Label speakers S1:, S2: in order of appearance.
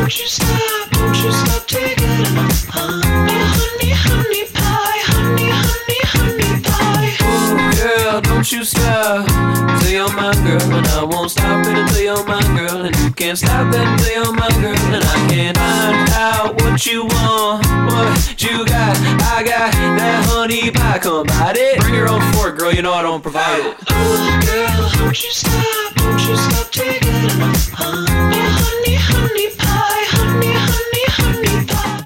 S1: Don't you stop taking enough, huh? Oh, honey, honey pie, honey, honey, honey pie.
S2: Ooh, girl, don't you stop till you're my girl, and I won't stop it until you're my girl, and you can't stop it until you're my girl, and I can't find out what you want, what you got. I got that honey pie, come bite it. Bring your own fork, girl, you know I don't provide it.
S1: Oh, girl, don't you stop taking enough, huh? Oh, honey, honey pie.